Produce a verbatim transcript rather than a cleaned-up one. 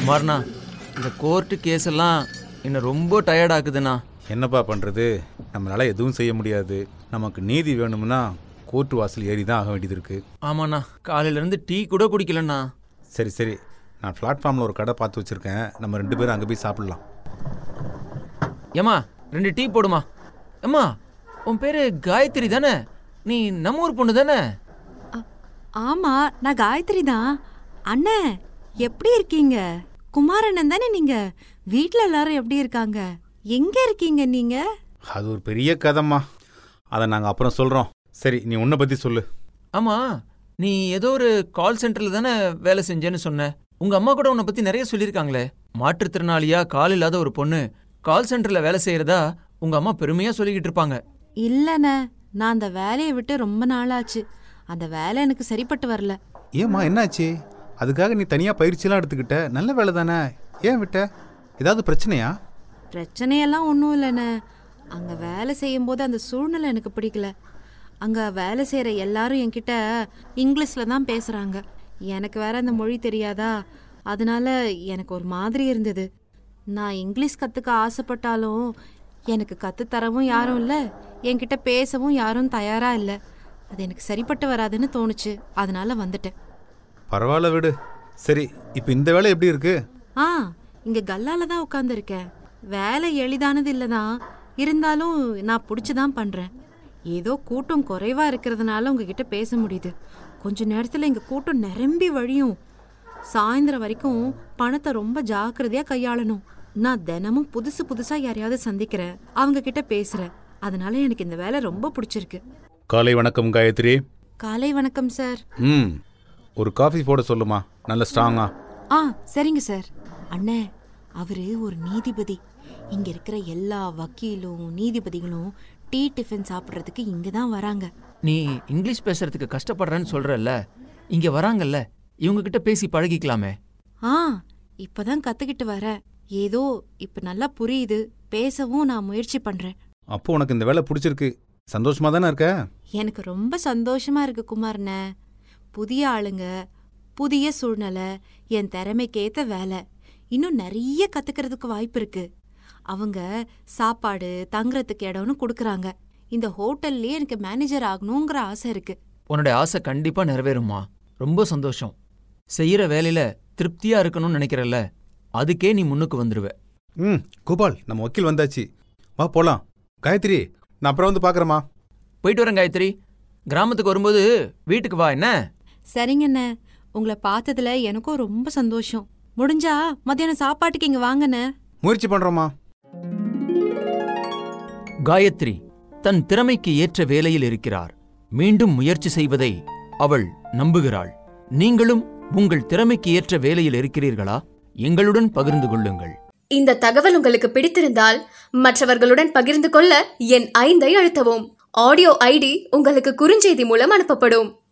குமார்ண்ணா, இந்த court case எல்லாம் என்ன ரொம்ப டயர்ட் ஆக்குதுண்ணா. என்னப்பா பண்ணுறது, நம்மளால் எதுவும் செய்ய முடியாது. நமக்கு நீதி வேணும்னா கோர்ட்டு வாசல் ஏறி தான் ஆக வேண்டியது இருக்குது. ஆமாண்ணா, காலையிலேருந்து டீ கூட குடிக்கலண்ணா. சரி சரி, நான் பிளாட்ஃபார்மில் ஒரு கடை பார்த்து வச்சுருக்கேன், நம்ம ரெண்டு பேரும் அங்கே போய் சாப்பிட்லாம். ஏம்மா, ரெண்டு டீ போடுமா. ஏம்மா, உன் பேர் காயத்ரி தானே? நீ நம்ம ஊர் பொண்ணு தானே? ஆமா, நான் காயத்ரி தான். அண்ணே, எப்படி இருக்கீங்க? குமாரண்ணன் தானே நீங்க? வீட்டில் எல்லாரும் எப்படி இருக்காங்க? எங்க இருக்கீங்க நீங்க? அது ஒரு பெரிய கதைம்மா, அதை நாங்கள் அப்புறம் சொல்கிறோம். சரி, நீ உன்னை பற்றி சொல்லு. ஆமாம், நீ ஏதோ ஒரு கால் சென்டரில் தானே வேலை செஞ்சேன்னு சொன்ன. உங்கள் அம்மா கூட உன்னை பற்றி நிறைய சொல்லியிருக்காங்களே. மாற்றுத்திறனாளியா கால் இல்லாத ஒரு பொண்ணு கால் சென்டரில் வேலை செய்கிறதா உங்கள் அம்மா பெருமையாக சொல்லிக்கிட்டு இருப்பாங்க. இல்லைண்ணே, நான் அந்த வேலையை விட்டு ரொம்ப நாளாச்சு. அந்த வேலை எனக்கு சரிப்பட்டு வரல. ஏம்மா, என்னாச்சு? அதுக்காக நீ தனியாக பயிற்சியெல்லாம் எடுத்துக்கிட்ட, நல்ல வேலை தானே, ஏன் விட்ட? ஏதாவது பிரச்சனையா? பிரச்சனையெல்லாம் ஒன்றும் இல்லைண்ணே. அங்கே வேலை செய்யும்போது அந்த சூழ்நிலை எனக்கு பிடிக்கல. அங்கே வேலை செய்கிற எல்லாரும் என்கிட்ட இங்கிலீஷில் தான் பேசுகிறாங்க. எனக்கு வேற அந்த மொழி தெரியாதா, அதனால எனக்கு ஒரு மாதிரி இருந்தது. நான் இங்கிலீஷ் கற்றுக்க ஆசைப்பட்டாலும் எனக்கு கற்றுத்தரவும் யாரும் இல்லை, என்கிட்ட பேசவும் யாரும் தயாராக இல்லை. அது எனக்கு சரிப்பட்டு வராதுன்னு தோணுச்சு, அதனால வந்துட்டேன். பரவாயில்ல விடு. சரி, இப்போ இந்த வேலை எப்படி இருக்கு? ஆ, இங்கே கல்லால தான் உட்காந்துருக்கேன். வேலை எளிதானது இல்லை தான், இருந்தாலும் நான் பிடிச்சி தான் பண்ணுறேன். ஏதோ கூட்டம் குறைவாக இருக்கிறதுனால உங்ககிட்ட பேச முடியுது. கொஞ்ச நேரத்தில் இங்கே கூட்டம் நிரம்பி வழியும். சாயந்தரம் வரைக்கும் பணத்தை ரொம்ப ஜாக்கிரதையாக கையாளணும். நான் தினமும் புதுசு புதுசாக யாரையாவது சந்திக்கிறேன், அவங்க கிட்ட பேசுகிறேன். அதனால எனக்கு இந்த வேலை ரொம்ப பிடிச்சிருக்கு. காலை வணக்கம் காயத்ரி. காலை வணக்கம் சார். ம், ஒரு காஃபி போட சொல்லுமா, நல்ல ஸ்ட்ராங்கா. ஆ, சரிங்க சார். அண்ணே, அவரு ஒரு நீதிபதி. இங்க இருக்கிற எல்லா வக்கீலும் நீதிபதிகளும் டீ டிஃபன் சாப்பிட்றதுக்கு இங்க தான் வராங்க. நீ இங்கிலீஷ் பேசுறதுக்கு கஷ்டப்படுறேன்னு சொல்றல்ல, இங்கே வராங்கல்ல, இவங்க கிட்ட பேசி பழகிக்கலாமே. ஆ, இப்பதான் கத்துக்கிட்டு வரேன். ஏதோ இப்ப நல்லா புரியுது, பேசவும் நான் முயற்சி பண்றேன். அப்போ உனக்கு இந்த வேலை பிடிச்சிருக்கு, சந்தோஷமா தானே இருக்க? எனக்கு ரொம்ப சந்தோஷமா இருக்கு குமார்ண்ணே. புதிய ஆளுங்க, புதிய சூழ்நிலை, என் திறமைக்கேத்த வேலை, இன்னும் நிறைய கத்துக்கிறதுக்கு வாய்ப்பு இருக்கு. அவங்க சாப்பாடு தங்குறதுக்கு இடம்னு கொடுக்குறாங்க. இந்த ஹோட்டல்லே எனக்கு மேனேஜர் ஆகணுங்கிற ஆசை இருக்கு. உன்னோட ஆசை கண்டிப்பா நிறைவேறுமா. ரொம்ப சந்தோஷம். செய்யற வேலையில திருப்தியா இருக்கணும்னு நினைக்கிறல்ல, அதுக்கே நீ முன்னுக்கு வந்துருவ. ம், கோபால், நம்ம வக்கீல் வந்தாச்சு, வா போலாம். காயத்ரி, நான் அப்புறம் வந்து பார்க்குறேம்மா. போயிட்டு வரேன் காயத்ரி. கிராமத்துக்கு வரும்போது வீட்டுக்கு வா. என்ன? சரிங்கண்ணே, உங்களை பார்த்ததுல எனக்கும் ரொம்ப சந்தோஷம். முடிஞ்சா மத்தியானம் சாப்பாட்டுக்கு இங்க வாங்கண்ணே. முயற்சி பண்றோமா. காயத்ரி தன் திறமைக்கு ஏற்ற வேலையில் இருக்கிறார். மீண்டும் முயற்சி செய்வதை அவள் நம்புகிறாள். நீங்களும் உங்கள் திறமைக்கு ஏற்ற வேலையில் இருக்கிறீர்களா? எங்களுடன் பகிர்ந்து கொள்ளுங்கள். இந்த தகவல் உங்களுக்கு பிடித்திருந்தால் மற்றவர்களுடன் பகிர்ந்து கொள்ள என் ஐந்தை அழுத்தவும். ஆடியோ ஐடி உங்களுக்கு குறுஞ்செய்தி மூலம் அனுப்பப்படும்.